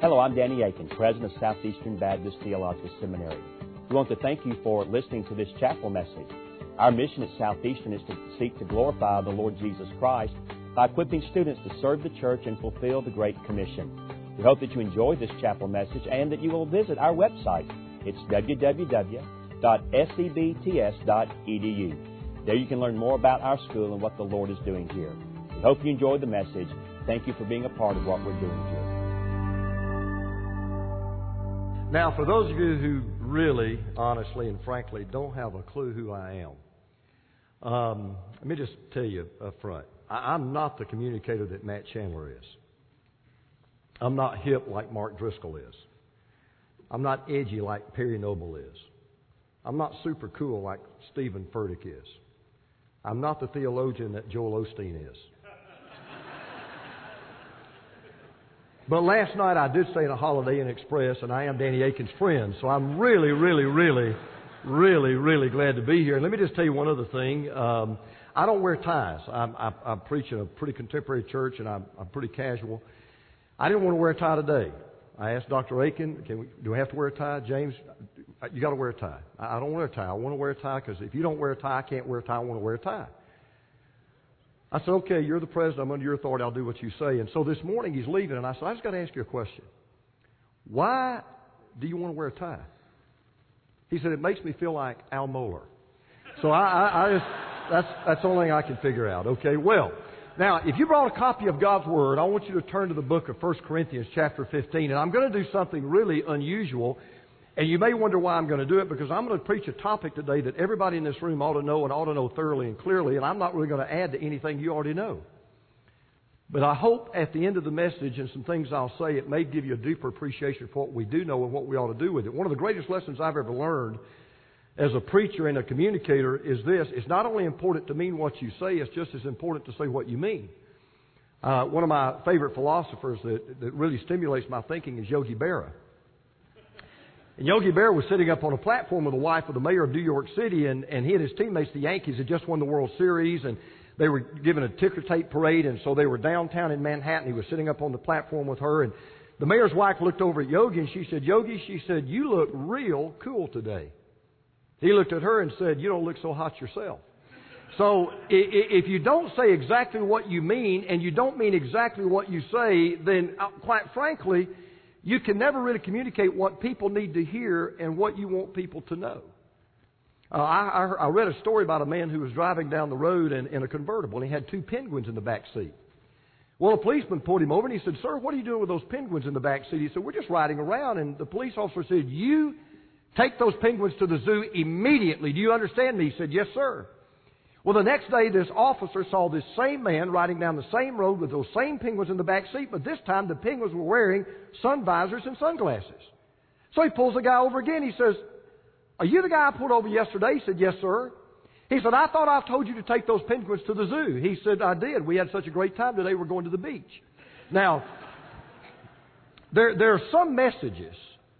Hello, I'm Danny Aiken, President of Southeastern Baptist Theological Seminary. We want to thank you for listening to this chapel message. Our mission at Southeastern is to seek to glorify the Lord Jesus Christ by equipping students to serve the church and fulfill the Great Commission. We hope that you enjoy this chapel message and that you will visit our website. It's www.sebts.edu. There you can learn more about our school and what the Lord is doing here. We hope you enjoyed the message. Thank you for being a part of what we're doing here. Now, for those of you who really, honestly, and frankly don't have a clue who I am, let me just tell you up front. I'm not the communicator that Matt Chandler is. I'm not hip like Mark Driscoll is. I'm not edgy like Perry Noble is. I'm not super cool like Stephen Furtick is. I'm not the theologian that Joel Osteen is. But last night I did say in a Holiday Inn Express, and I am Danny Aiken's friend, so I'm really glad to be here. And let me just tell you one other thing. I don't wear ties. I preach in a pretty contemporary church, and I'm pretty casual. I didn't want to wear a tie today. I asked Dr. Aiken, do I have to wear a tie? James, you got to wear a tie. I don't wear a tie. I want to wear a tie because if you don't wear a tie, I can't wear a tie. I want to wear a tie. I said, okay, you're the president. I'm under your authority. I'll do what you say. And so this morning he's leaving, and I said, I just got to ask you a question. Why do you want to wear a tie? He said, it makes me feel like Al Mohler. So that's the only thing I can figure out. Okay, well, now, if you brought a copy of God's Word, I want you to turn to the book of 1 Corinthians chapter 15. And I'm going to do something really unusual. And you may wonder why I'm going to do it, because I'm going to preach a topic today that everybody in this room ought to know and ought to know thoroughly and clearly. And I'm not really going to add to anything you already know. But I hope at the end of the message and some things I'll say, it may give you a deeper appreciation for what we do know and what we ought to do with it. One of the greatest lessons I've ever learned as a preacher and a communicator is this. It's not only important to mean what you say, it's just as important to say what you mean. One of my favorite philosophers that really stimulates my thinking is Yogi Berra. And Yogi Berra was sitting up on a platform with the wife of the mayor of New York City, and he and his teammates, the Yankees, had just won the World Series, and they were giving a ticker tape parade, and so they were downtown in Manhattan. He was sitting up on the platform with her, and the mayor's wife looked over at Yogi, and she said, Yogi, she said, you look real cool today. He looked at her and said, you don't look so hot yourself. So if you don't say exactly what you mean, and you don't mean exactly what you say, then quite frankly, you can never really communicate what people need to hear and what you want people to know. I read a story about a man who was driving down the road in a convertible, and he had two penguins in the back seat. Well, a policeman pulled him over, and he said, sir, what are you doing with those penguins in the back seat? He said, we're just riding around. And the police officer said, you take those penguins to the zoo immediately. Do you understand me? He said, yes, sir. Well, the next day, this officer saw this same man riding down the same road with those same penguins in the back seat, but this time the penguins were wearing sun visors and sunglasses. So he pulls the guy over again. He says, are you the guy I pulled over yesterday? He said, yes, sir. He said, I thought I told you to take those penguins to the zoo. He said, I did. We had such a great time today, we're going to the beach. Now, there are some messages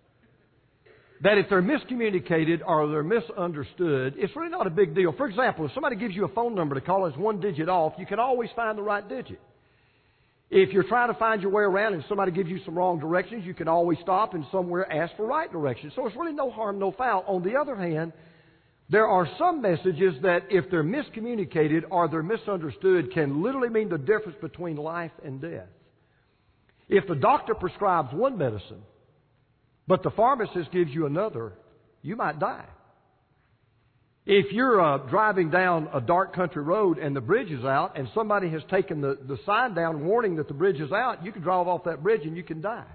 that if they're miscommunicated or they're misunderstood, it's really not a big deal. For example, if somebody gives you a phone number to call and it's one digit off, you can always find the right digit. If you're trying to find your way around and somebody gives you some wrong directions, you can always stop and somewhere ask for right directions. So it's really no harm, no foul. On the other hand, there are some messages that if they're miscommunicated or they're misunderstood can literally mean the difference between life and death. If the doctor prescribes one medicine, but the pharmacist gives you another, you might die. If you're driving down a dark country road and the bridge is out and somebody has taken the sign down warning that the bridge is out, you can drive off that bridge and you can die.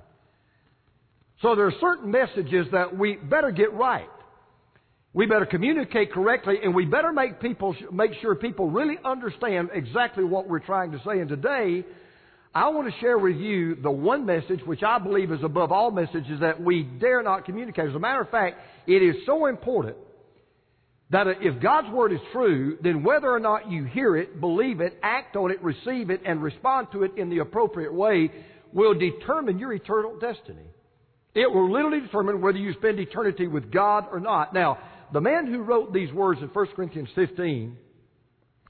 So there are certain messages that we better get right. We better communicate correctly, and we better make sure people really understand exactly what we're trying to say. And today, I want to share with you the one message which I believe is above all messages that we dare not communicate. As a matter of fact, it is so important that if God's Word is true, then whether or not you hear it, believe it, act on it, receive it, and respond to it in the appropriate way will determine your eternal destiny. It will literally determine whether you spend eternity with God or not. Now, the man who wrote these words in 1 Corinthians 15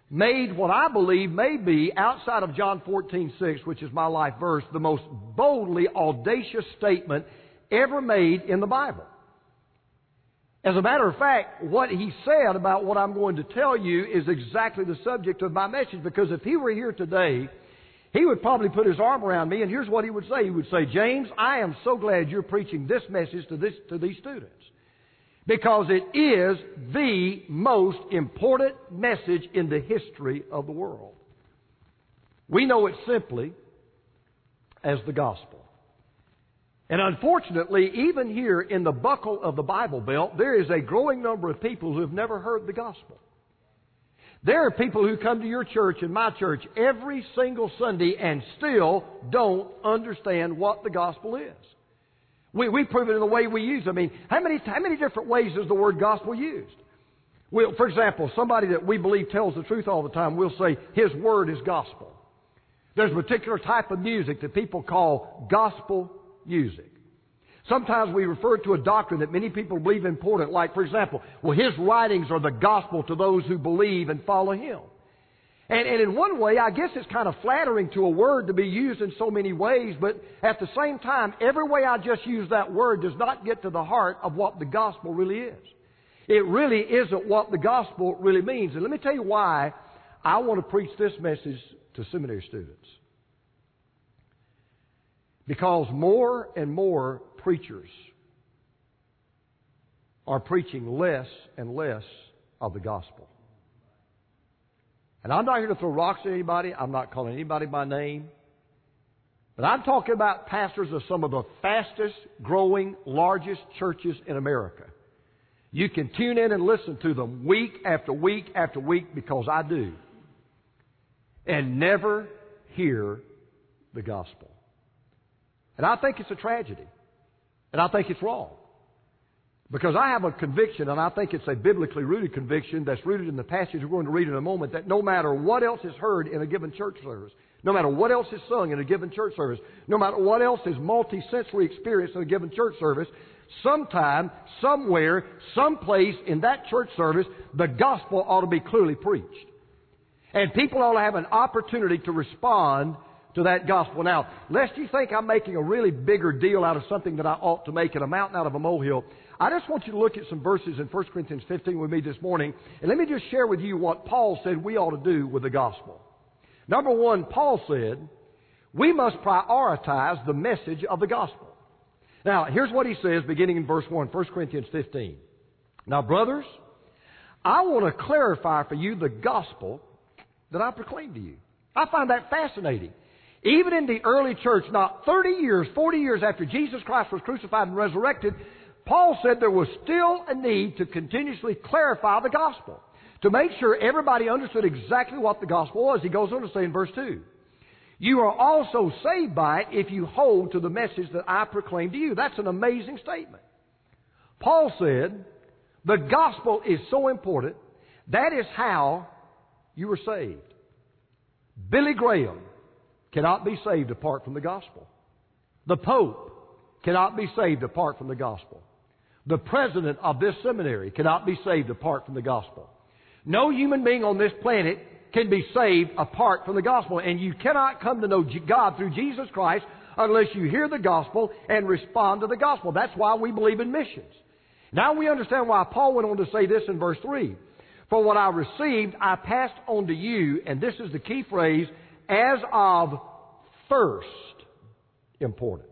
made what I believe may be, outside of John 14:6, which is my life verse, the most boldly audacious statement ever made in the Bible. As a matter of fact, what he said about what I'm going to tell you is exactly the subject of my message, because if he were here today, he would probably put his arm around me, and here's what he would say. He would say, James, I am so glad you're preaching this message to these students, because it is the most important message in the history of the world. We know it simply as the gospel. And unfortunately, even here in the buckle of the Bible Belt, there is a growing number of people who have never heard the gospel. There are people who come to your church and my church every single Sunday and still don't understand what the gospel is. We prove it in the way we use it. I mean, how many different ways is the word gospel used? Well, for example, somebody that we believe tells the truth all the time, we'll say his word is gospel. There's a particular type of music that people call gospel music. Sometimes we refer to a doctrine that many people believe important, like, for example, well, his writings are the gospel to those who believe and follow him. And in one way, I guess it's kind of flattering to a word to be used in so many ways, but at the same time, every way I just use that word does not get to the heart of what the gospel really is. It really isn't what the gospel really means. And let me tell you why I want to preach this message to seminary students. Because more and more preachers are preaching less and less of the gospel. And I'm not here to throw rocks at anybody. I'm not calling anybody by name. But I'm talking about pastors of some of the fastest growing, largest churches in America. You can tune in and listen to them week after week after week, because I do, and never hear the gospel. And I think it's a tragedy. And I think it's wrong. Because I have a conviction, and I think it's a biblically rooted conviction that's rooted in the passage we're going to read in a moment, that no matter what else is heard in a given church service, no matter what else is sung in a given church service, no matter what else is multi-sensory experienced in a given church service, sometime, somewhere, someplace in that church service, the gospel ought to be clearly preached. And people ought to have an opportunity to respond to that gospel. Now, lest you think I'm making a really bigger deal out of something that I ought to make, and a mountain out of a molehill, I just want you to look at some verses in 1 Corinthians 15 with me this morning, and let me just share with you what Paul said we ought to do with the gospel. Number one, Paul said, we must prioritize the message of the gospel. Now, here's what he says beginning in verse 1, 1 Corinthians 15. Now, brothers, I want to clarify for you the gospel that I proclaim to you. I find that fascinating. Even in the early church, not 30 years, 40 years after Jesus Christ was crucified and resurrected, Paul said there was still a need to continuously clarify the gospel, to make sure everybody understood exactly what the gospel was. He goes on to say in verse 2, you are also saved by it if you hold to the message that I proclaim to you. That's an amazing statement. Paul said, the gospel is so important, that is how you were saved. Billy Graham cannot be saved apart from the gospel. The Pope cannot be saved apart from the gospel. The president of this seminary cannot be saved apart from the gospel. No human being on this planet can be saved apart from the gospel. And you cannot come to know God through Jesus Christ unless you hear the gospel and respond to the gospel. That's why we believe in missions. Now we understand why Paul went on to say this in verse 3. For what I received, I passed on to you, and this is the key phrase, as of first importance.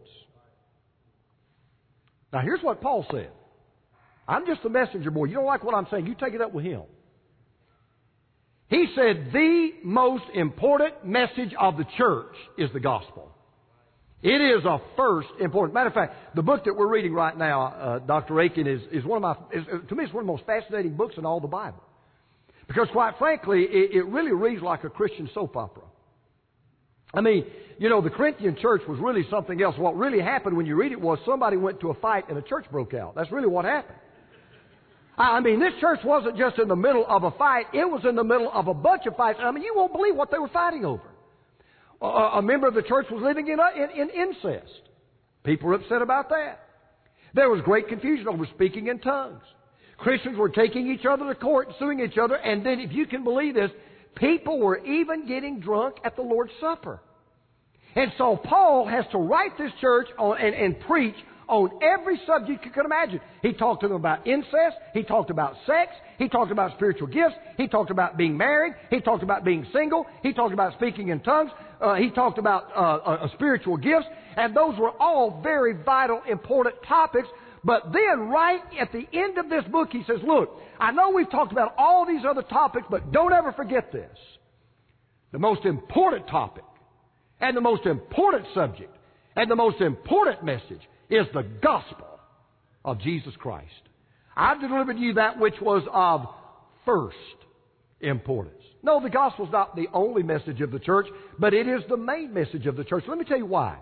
Now here's what Paul said. I'm just a messenger boy. You don't like what I'm saying, you take it up with him. He said the most important message of the church is the gospel. It is of first importance. Matter of fact, the book that we're reading right now, Dr. Aiken, is one of to me, it's one of the most fascinating books in all the Bible. Because quite frankly, it really reads like a Christian soap opera. I mean, you know, the Corinthian church was really something else. What really happened when you read it was somebody went to a fight and a church broke out. That's really what happened. I mean, this church wasn't just in the middle of a fight. It was in the middle of a bunch of fights. I mean, you won't believe what they were fighting over. A member of the church was living in incest. People were upset about that. There was great confusion over speaking in tongues. Christians were taking each other to court and suing each other. And then, if you can believe this, People were even getting drunk at the Lord's Supper. And so Paul has to write this church and preach on every subject you could imagine. He talked to them about incest. He talked about sex. He talked about spiritual gifts. He talked about being married. He talked about being single. He talked about speaking in tongues. He talked about spiritual gifts. And those were all very vital, important topics. But then right at the end of this book, he says, look, I know we've talked about all these other topics, but don't ever forget this. The most important topic and the most important subject and the most important message is the gospel of Jesus Christ. I've delivered to you that which was of first importance. No, the gospel is not the only message of the church, but it is the main message of the church. Let me tell you why.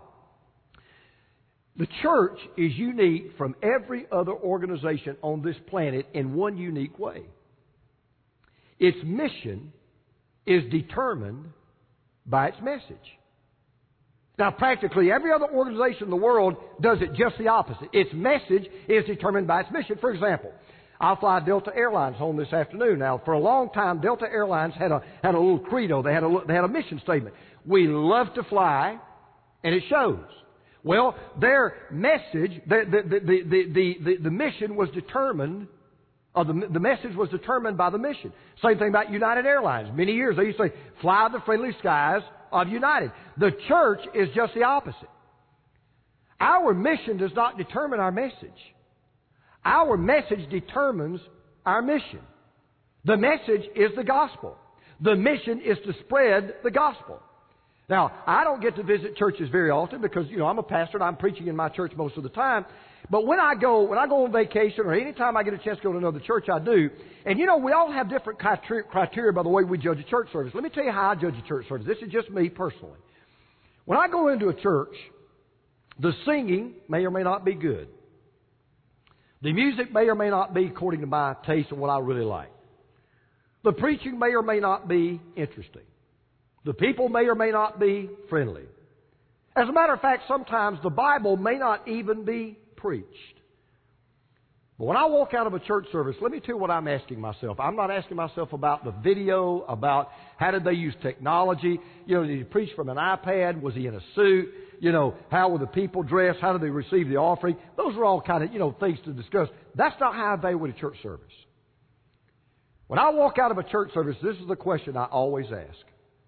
The church is unique from every other organization on this planet in one unique way. Its mission is determined by its message. Now, practically every other organization in the world does it just the opposite. Its message is determined by its mission. For example, I'll fly Delta Airlines home this afternoon. Now, for a long time, Delta Airlines had a little credo. They had a mission statement. We love to fly, and it shows. Well, their message, the mission was determined. The message was determined by the mission. Same thing about United Airlines. Many years they used to say, "Fly the friendly skies of United." The church is just the opposite. Our mission does not determine our message. Our message determines our mission. The message is the gospel. The mission is to spread the gospel. Now, I don't get to visit churches very often because, I'm a pastor and I'm preaching in my church most of the time. But when I go on vacation or any time I get a chance to go to another church, I do. And we all have different criteria by the way we judge a church service. Let me tell you how I judge a church service. This is just me personally. When I go into a church, the singing may or may not be good. The music may or may not be according to my taste and what I really like. The preaching may or may not be interesting. The people may or may not be friendly. As a matter of fact, sometimes the Bible may not even be preached. But when I walk out of a church service, let me tell you what I'm asking myself. I'm not asking myself about the video, about how did they use technology. Did he preach from an iPad? Was he in a suit? How were the people dressed? How did they receive the offering? Those are all kind of, things to discuss. That's not how I evaluate a church service. When I walk out of a church service, this is the question I always ask.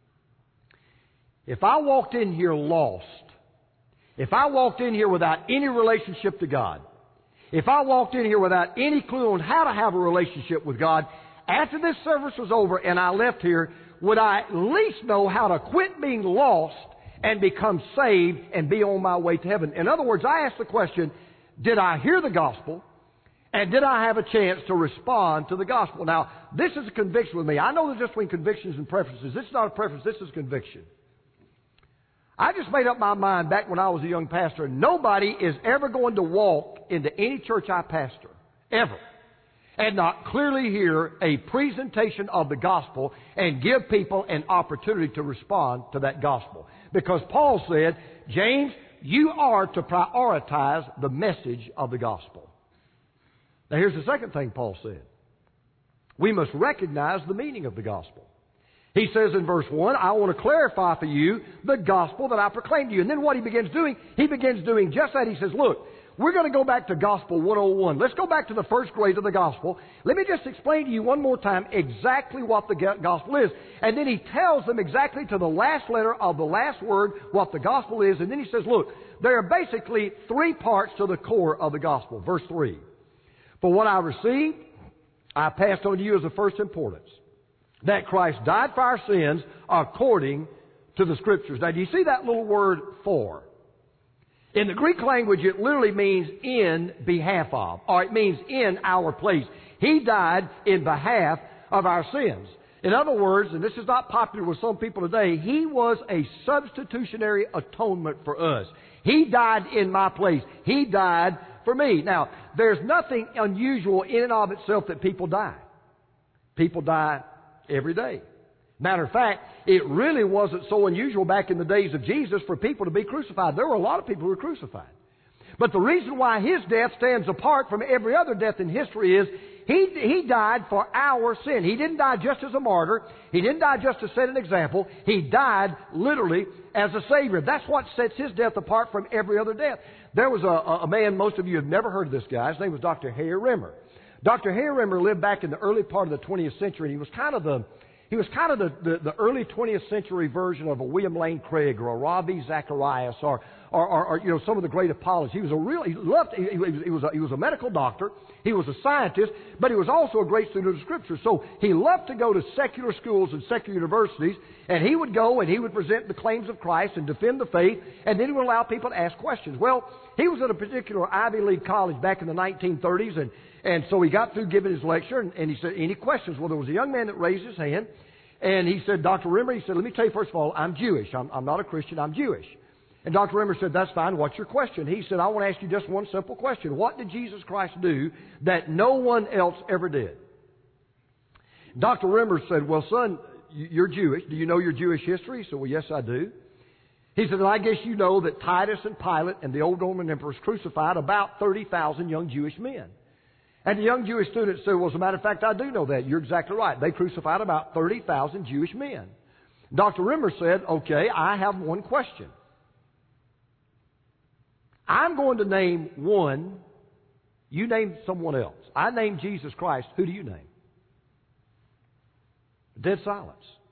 If I walked in here lost, if I walked in here without any relationship to God, if I walked in here without any clue on how to have a relationship with God, after this service was over and I left here, would I at least know how to quit being lost and become saved and be on my way to heaven? In other words, I asked the question, did I hear the gospel? And did I have a chance to respond to the gospel? Now, this is a conviction with me. I know there's just between convictions and preferences. This is not a preference. This is conviction. I just made up my mind back when I was a young pastor. Nobody is ever going to walk into any church I pastor, ever, and not clearly hear a presentation of the gospel and give people an opportunity to respond to that gospel. Because Paul said, James, you are to prioritize the message of the gospel. Now here's the second thing Paul said. We must recognize the meaning of the gospel. He says in verse 1, I want to clarify for you the gospel that I proclaim to you. And then what he begins doing just that. He says, look, we're going to go back to Gospel 101. Let's go back to the first grade of the gospel. Let me just explain to you one more time exactly what the gospel is. And then he tells them exactly to the last letter of the last word what the gospel is. And then he says, look, there are basically three parts to the core of the gospel. Verse 3. For what I received, I passed on to you as of first importance, that Christ died for our sins according to the Scriptures. Now, do you see that little word for? In the Greek language, it literally means in behalf of, or it means in our place. He died in behalf of our sins. In other words, and this is not popular with some people today, He was a substitutionary atonement for us. He died in my place. He died for me. Now, there's nothing unusual in and of itself that people die. People die every day. Matter of fact, it really wasn't so unusual back in the days of Jesus for people to be crucified. There were a lot of people who were crucified. But the reason why His death stands apart from every other death in history is He died for our sin. He didn't die just as a martyr. He didn't die just to set an example. He died literally as a Savior. That's what sets His death apart from every other death. There was a man, most of you have never heard of this guy. His name was Dr. Harry Rimmer. Dr. Harry Rimmer lived back in the early part of the 20th century. He was kind of the early 20th century version of a William Lane Craig or a Ravi Zacharias or some of the great apologists. He was a medical doctor. He was a scientist, but he was also a great student of Scripture. So he loved to go to secular schools and secular universities, and he would go and he would present the claims of Christ and defend the faith, and then he would allow people to ask questions. Well, he was at a particular Ivy League college back in the 1930s, and so he got through giving his lecture, and he said, any questions? Well, there was a young man that raised his hand, and he said, Dr. Rimmer, he said, let me tell you, first of all, I'm Jewish. I'm not a Christian, I'm Jewish. And Dr. Rimmer said, that's fine. What's your question? He said, I want to ask you just one simple question. What did Jesus Christ do that no one else ever did? Dr. Rimmer said, well, son, you're Jewish. Do you know your Jewish history? He said, well, yes, I do. He said, well, I guess you know that Titus and Pilate and the old Roman emperors crucified about 30,000 young Jewish men. And the young Jewish student said, well, as a matter of fact, I do know that. You're exactly right. They crucified about 30,000 Jewish men. Dr. Rimmer said, okay, I have one question. I'm going to name one. You name someone else. I name Jesus Christ. Who do you name? Dead silence.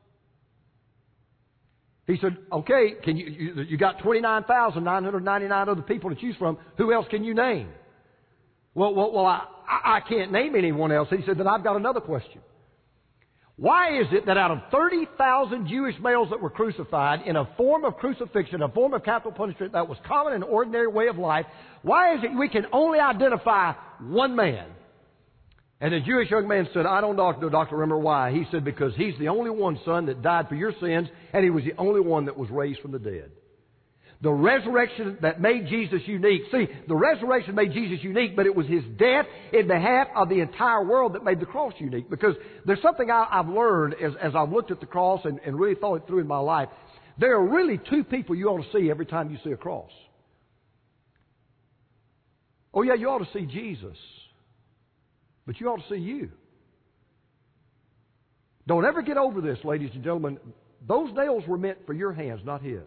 He said, okay, can you got 29,999 other people to choose from. Who else can you name? Well, I can't name anyone else. He said, then I've got another question. Why is it that out of 30,000 Jewish males that were crucified in a form of crucifixion, a form of capital punishment that was common and ordinary way of life, why is it we can only identify one man? And the Jewish young man said, I don't know, Dr. Rimmer, why. He said, because he's the only one, son, that died for your sins, and he was the only one that was raised from the dead. The resurrection that made Jesus unique. See, the resurrection made Jesus unique, but it was His death in behalf of the entire world that made the cross unique. Because there's something I've learned as I've looked at the cross and really thought it through in my life. There are really two people you ought to see every time you see a cross. Oh yeah, you ought to see Jesus. But you ought to see you. Don't ever get over this, ladies and gentlemen. Those nails were meant for your hands, not His.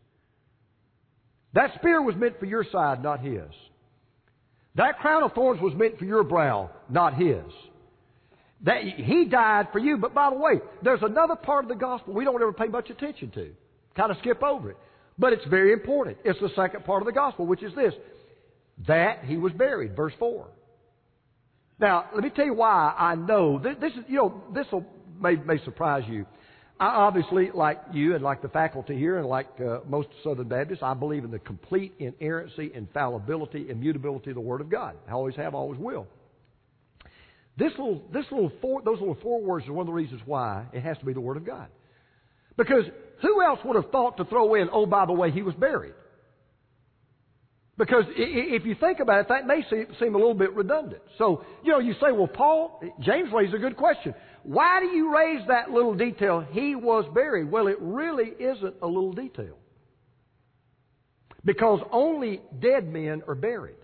That spear was meant for your side, not His. That crown of thorns was meant for your brow, not His. He died for you. But by the way, there's another part of the gospel we don't ever pay much attention to. Kind of skip over it. But it's very important. It's the second part of the gospel, which is this. That He was buried, verse 4. Now, let me tell you why I know. This may surprise you. I obviously, like you and like the faculty here and like most Southern Baptists, I believe in the complete inerrancy, infallibility, immutability of the Word of God. I always have, always will. Those little four words are one of the reasons why it has to be the Word of God. Because who else would have thought to throw in, oh, by the way, He was buried? Because if you think about it, that may seem a little bit redundant. So, you say, well, James raised a good question. Why do you raise that little detail, He was buried? Well, it really isn't a little detail. Because only dead men are buried.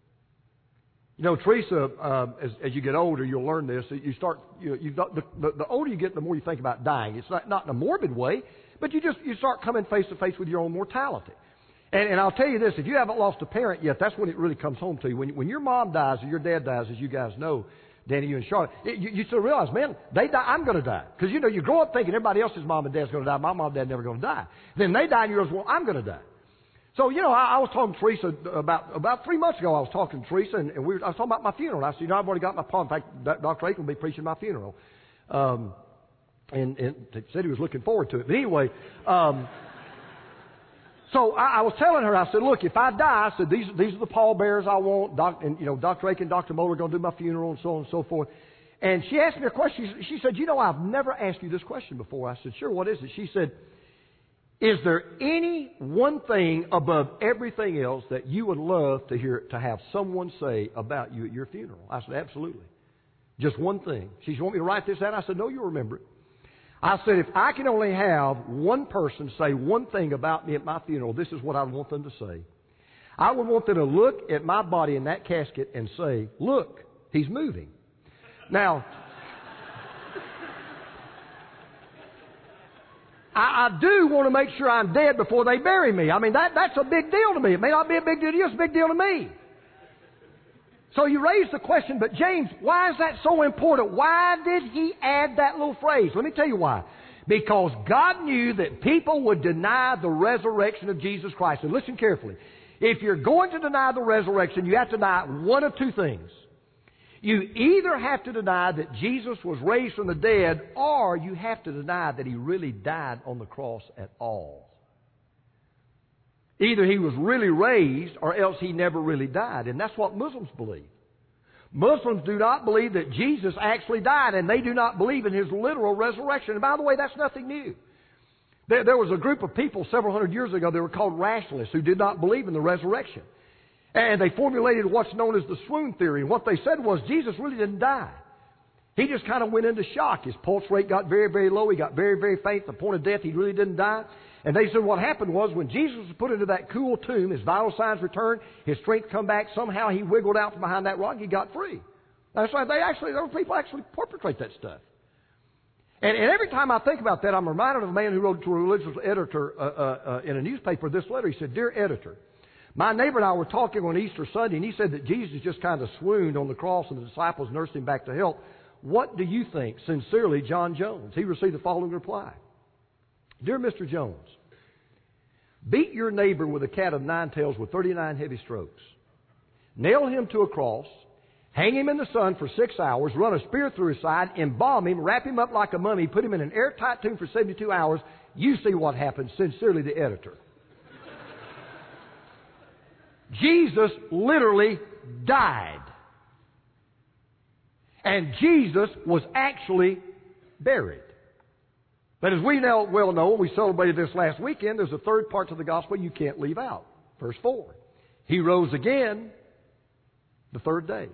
Teresa, as you get older, you'll learn this. You start, the older you get, the more you think about dying. It's not in a morbid way, but you start coming face to face with your own mortality. And I'll tell you this, if you haven't lost a parent yet, that's when it really comes home to you. When your mom dies or your dad dies, as you guys know, Danny, you and Charlotte, you still realize, man, they die, I'm going to die. Because, you grow up thinking everybody else's mom and dad's going to die. My mom and dad never going to die. Then they die and you realize, well, I'm going to die. So, I was talking to Teresa about 3 months ago. I was talking to Teresa and I was talking about my funeral. And I said, I've already got my palm. In fact, Dr. Aiken will be preaching my funeral. And he said he was looking forward to it. But anyway, so I was telling her, I said, look, if I die, I said, these are the pallbearers I want. Dr. Aiken and Dr. Moeller are going to do my funeral and so on and so forth. And she asked me a question. She said, I've never asked you this question before. I said, sure, what is it? She said, is there any one thing above everything else that you would love to have someone say about you at your funeral? I said, absolutely. Just one thing. She said, you want me to write this down? I said, no, you'll remember it. I said, if I can only have one person say one thing about me at my funeral, this is what I want them to say. I would want them to look at my body in that casket and say, look, he's moving. Now, I do want to make sure I'm dead before they bury me. I mean, that's a big deal to me. It may not be a big deal to you, it's a big deal to me. So you raise the question, but James, why is that so important? Why did he add that little phrase? Let me tell you why. Because God knew that people would deny the resurrection of Jesus Christ. And listen carefully. If you're going to deny the resurrection, you have to deny one of two things. You either have to deny that Jesus was raised from the dead, or you have to deny that He really died on the cross at all. Either He was really raised, or else He never really died. And that's what Muslims believe. Muslims do not believe that Jesus actually died, and they do not believe in His literal resurrection. And by the way, that's nothing new. There was a group of people several hundred years ago, they were called rationalists, who did not believe in the resurrection. And they formulated what's known as the swoon theory. And what they said was Jesus really didn't die. He just kind of went into shock. His pulse rate got very, very low. He got very, very faint. At the point of death, he really didn't die. And they said what happened was when Jesus was put into that cool tomb, his vital signs returned, his strength come back, somehow he wiggled out from behind that rock, he got free. That's why there were people actually perpetrate that stuff. And every time I think about that, I'm reminded of a man who wrote to a religious editor in a newspaper this letter. He said, "Dear editor, my neighbor and I were talking on Easter Sunday, and he said that Jesus just kind of swooned on the cross and the disciples nursed him back to health. What do you think? Sincerely, John Jones." He received the following reply. "Dear Mr. Jones, beat your neighbor with a cat of nine tails with 39 heavy strokes. Nail him to a cross, hang him in the sun for 6 hours, run a spear through his side, embalm him, wrap him up like a mummy, put him in an airtight tomb for 72 hours. You see what happens. Sincerely, the editor." Jesus literally died. And Jesus was actually buried. But as we now well know, we celebrated this last weekend, there's a third part to the gospel you can't leave out. Verse 4. He rose again the third day.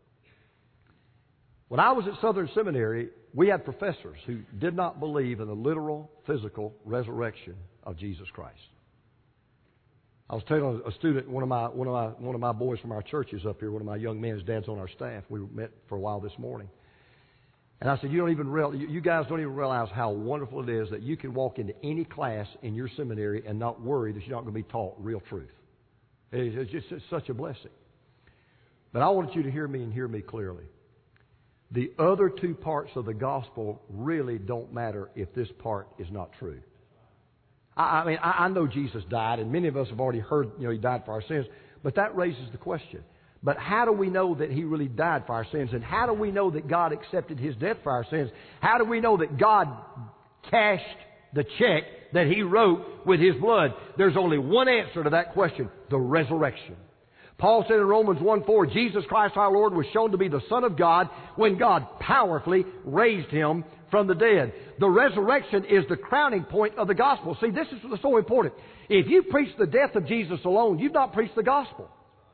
When I was at Southern Seminary, we had professors who did not believe in the literal, physical resurrection of Jesus Christ. I was telling a student, one of my boys from our church is up here, one of my young men, his dad's on our staff. We met for a while this morning. And I said, you guys don't even realize how wonderful it is that you can walk into any class in your seminary and not worry that you're not going to be taught real truth. It's such a blessing. But I want you to hear me and hear me clearly. The other two parts of the gospel really don't matter if this part is not true. I know Jesus died, and many of us have already heard, He died for our sins. But that raises the question. But how do we know that He really died for our sins? And how do we know that God accepted His death for our sins? How do we know that God cashed the check that He wrote with His blood? There's only one answer to that question: the resurrection. Paul said in Romans 1:4, Jesus Christ our Lord was shown to be the Son of God when God powerfully raised Him from the dead. The resurrection is the crowning point of the gospel. See, this is so important. If you preach the death of Jesus alone, you've not preached the gospel.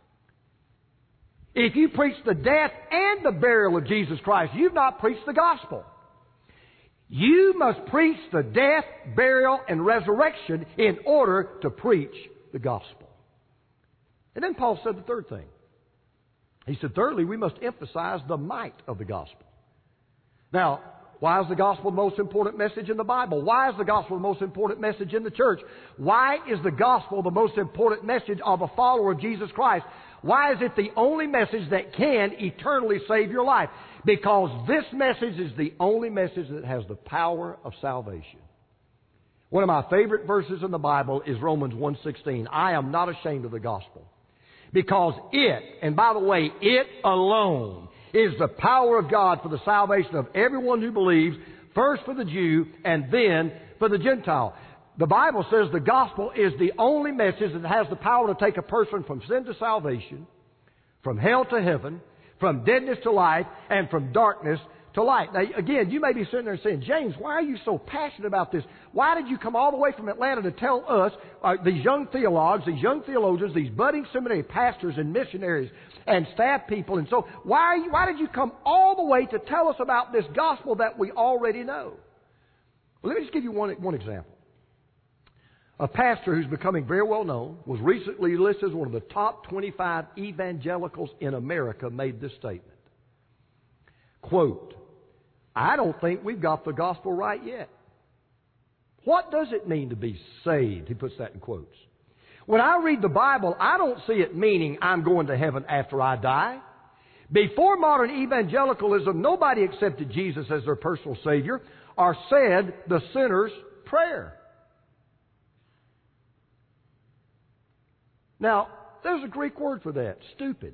If you preach the death and the burial of Jesus Christ, you've not preached the gospel. You must preach the death, burial, and resurrection in order to preach the gospel. And then Paul said the third thing. He said, thirdly, we must emphasize the might of the gospel. Now, why is the gospel the most important message in the Bible? Why is the gospel the most important message in the church? Why is the gospel the most important message of a follower of Jesus Christ? Why is it the only message that can eternally save your life? Because this message is the only message that has the power of salvation. One of my favorite verses in the Bible is Romans 1:16. I am not ashamed of the gospel. Because it, and by the way, it alone is the power of God for the salvation of everyone who believes, first for the Jew and then for the Gentile. The Bible says the gospel is the only message that has the power to take a person from sin to salvation, from hell to heaven, from deadness to life, and from darkness to light. Now, again, you may be sitting there saying, James, why are you so passionate about this? Why did you come all the way from Atlanta to tell us, these young theologues, these young theologians, these budding seminary pastors and missionaries and staff people, and so why did you come all the way to tell us about this gospel that we already know? Well, let me just give you one example. A pastor who's becoming very well known, was recently listed as one of the top 25 evangelicals in America, made this statement. quote, I don't think we've got the gospel right yet. What does it mean to be saved? He puts that in quotes. When I read the Bible, I don't see it meaning I'm going to heaven after I die. Before modern evangelicalism, nobody accepted Jesus as their personal Savior or said the sinner's prayer. Now, there's a Greek word for that, stupid.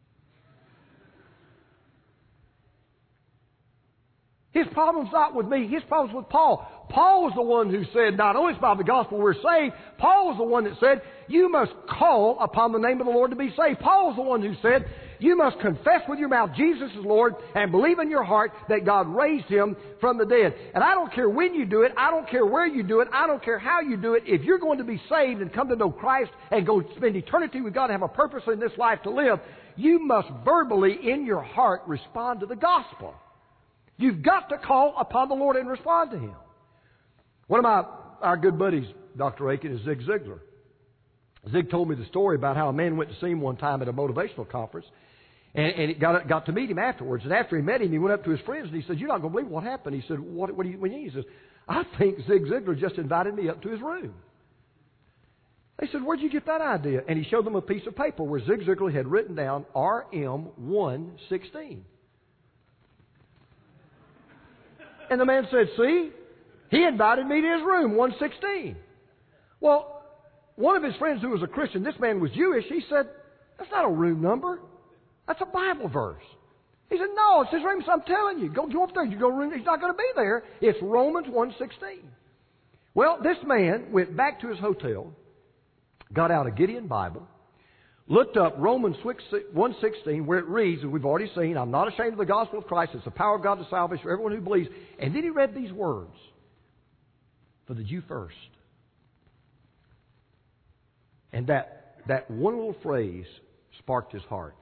His problem's not with me. His problem's with Paul. Paul was the one who said, not only is by the gospel we're saved, Paul was the one that said, you must call upon the name of the Lord to be saved. Paul was the one who said, you must confess with your mouth Jesus is Lord and believe in your heart that God raised Him from the dead. And I don't care when you do it. I don't care where you do it. I don't care how you do it. If you're going to be saved and come to know Christ and go spend eternity with God and have a purpose in this life to live, you must verbally in your heart respond to the gospel. You've got to call upon the Lord and respond to Him. One of our good buddies, Dr. Aiken, is Zig Ziglar. Zig told me the story about how a man went to see him one time at a motivational conference, and he got to meet him afterwards. And after he met him, he went up to his friends and he said, "You're not going to believe what happened." He said, "What do you mean?" He says, "I think Zig Ziglar just invited me up to his room." They said, "Where'd you get that idea?" And he showed them a piece of paper where Zig Ziglar had written down RM 116. And the man said, "See, he invited me to his room, 116. Well, one of his friends who was a Christian, this man was Jewish, he said, "That's not a room number. That's a Bible verse." He said, "No, it's his room, so I'm telling you. Go up there. You go room. He's not going to be there. It's Romans 1:16. Well, this man went back to his hotel, got out a Gideon Bible, looked up Romans 1:16, where it reads, as we've already seen, "I'm not ashamed of the gospel of Christ. It's the power of God to salvation for everyone who believes." And then he read these words, "For the Jew first." And that one little phrase sparked his heart.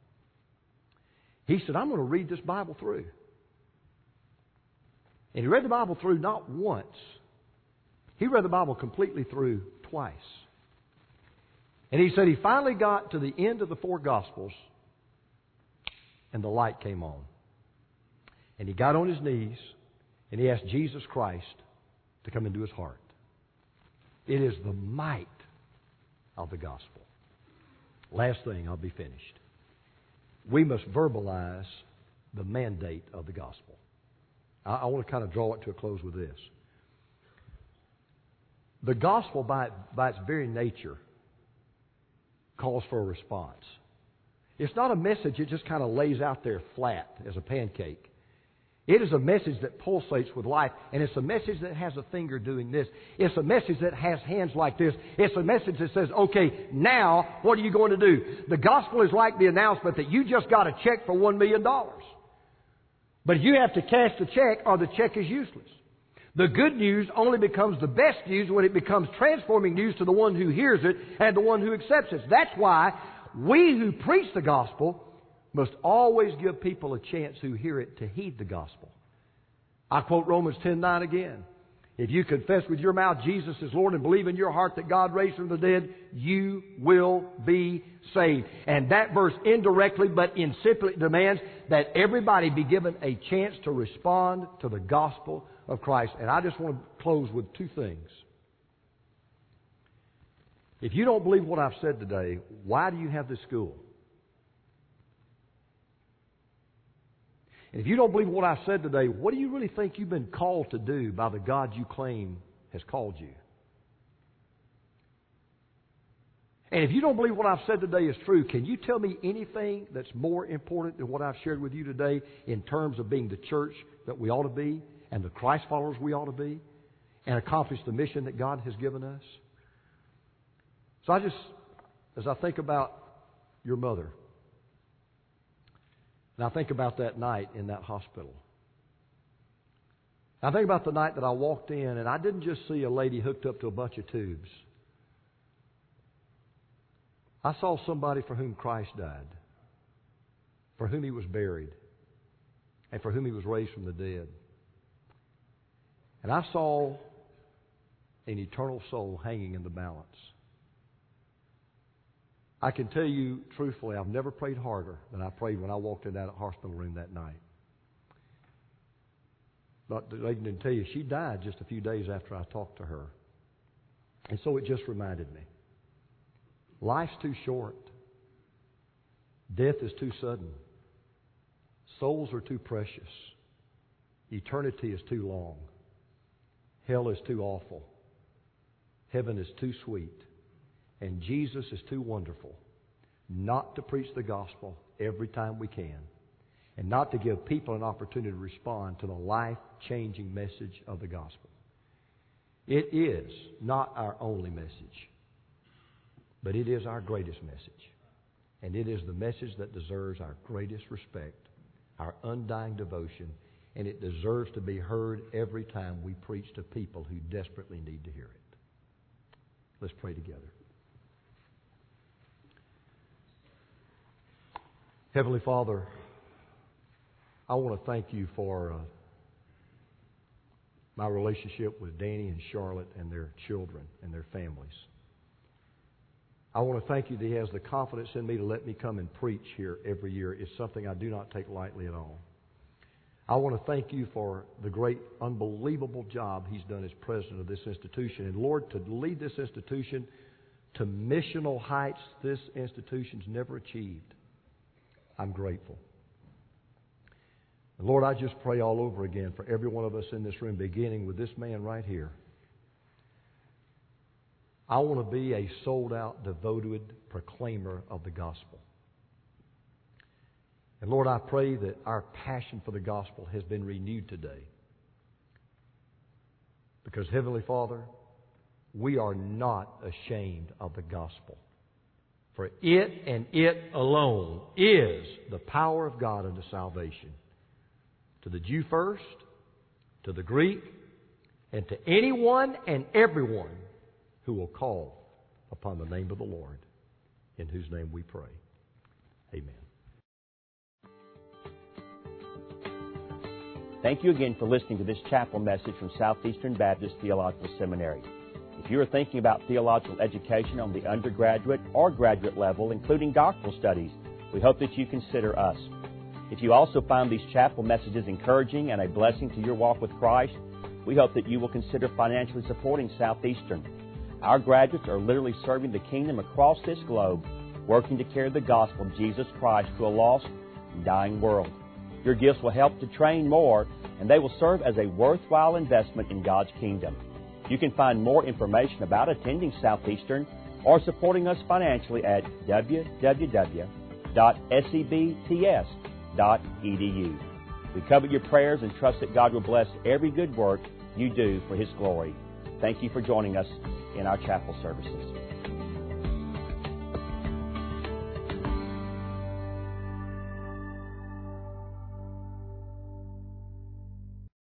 He said, "I'm going to read this Bible through." And he read the Bible through not once. He read the Bible completely through twice. And he said he finally got to the end of the 4 Gospels, and the light came on. And he got on his knees, and he asked Jesus Christ to come into his heart. It is the might of the gospel. Last thing, I'll be finished. We must verbalize the mandate of the gospel. I want to kind of draw it to a close with this. The gospel, by its very nature, calls for a response. It's not a message that just kind of lays out there flat as a pancake. It is a message that pulsates with life, and it's a message that has a finger doing this. It's a message that has hands like this. It's a message that says, "Okay, now what are you going to do?" The gospel is like the announcement that you just got a check for $1 million. But you have to cash the check or the check is useless. The good news only becomes the best news when it becomes transforming news to the one who hears it and the one who accepts it. That's why we who preach the gospel must always give people a chance who hear it to heed the gospel. I quote Romans 10:9 again. "If you confess with your mouth Jesus is Lord and believe in your heart that God raised Him from the dead, you will be saved." And that verse indirectly but simply demands that everybody be given a chance to respond to the gospel of Christ. And I just want to close with 2 things. If you don't believe what I've said today, why do you have this school? And if you don't believe what I've said today, what do you really think you've been called to do by the God you claim has called you? And if you don't believe what I've said today is true, can you tell me anything that's more important than what I've shared with you today in terms of being the church that we ought to be and the Christ followers we ought to be and accomplish the mission that God has given us? So as I think about your mother, and I think about that night in that hospital. I think about the night that I walked in and I didn't just see a lady hooked up to a bunch of tubes. I saw somebody for whom Christ died, for whom He was buried, and for whom He was raised from the dead. And I saw an eternal soul hanging in the balance. I can tell you truthfully, I've never prayed harder than I prayed when I walked in that hospital room that night. Dr. Aiken didn't tell you, she died just a few days after I talked to her. And so it just reminded me. Life's too short. Death is too sudden. Souls are too precious. Eternity is too long. Hell is too awful. Heaven is too sweet. And Jesus is too wonderful not to preach the gospel every time we can, and not to give people an opportunity to respond to the life-changing message of the gospel. It is not our only message, but it is our greatest message. And it is the message that deserves our greatest respect, our undying devotion, and it deserves to be heard every time we preach to people who desperately need to hear it. Let's pray together. Heavenly Father, I want to thank you for my relationship with Danny and Charlotte and their children and their families. I want to thank you that He has the confidence in me to let me come and preach here every year. It's something I do not take lightly at all. I want to thank you for the great, unbelievable job He's done as president of this institution. And Lord, to lead this institution to missional heights this institution's never achieved, I'm grateful. And Lord, I just pray all over again for every one of us in this room, beginning with this man right here. I want to be a sold-out, devoted proclaimer of the gospel. And Lord, I pray that our passion for the gospel has been renewed today. Because, Heavenly Father, we are not ashamed of the gospel. For it and it alone is the power of God unto salvation. To the Jew first, to the Greek, and to anyone and everyone who will call upon the name of the Lord, in whose name we pray. Amen. Thank you again for listening to this chapel message from Southeastern Baptist Theological Seminary. If you are thinking about theological education on the undergraduate or graduate level, including doctoral studies, we hope that you consider us. If you also find these chapel messages encouraging and a blessing to your walk with Christ, we hope that you will consider financially supporting Southeastern. Our graduates are literally serving the kingdom across this globe, working to carry the gospel of Jesus Christ to a lost and dying world. Your gifts will help to train more, and they will serve as a worthwhile investment in God's kingdom. You can find more information about attending Southeastern or supporting us financially at www.sebts.edu. We covet your prayers and trust that God will bless every good work you do for His glory. Thank you for joining us in our chapel services.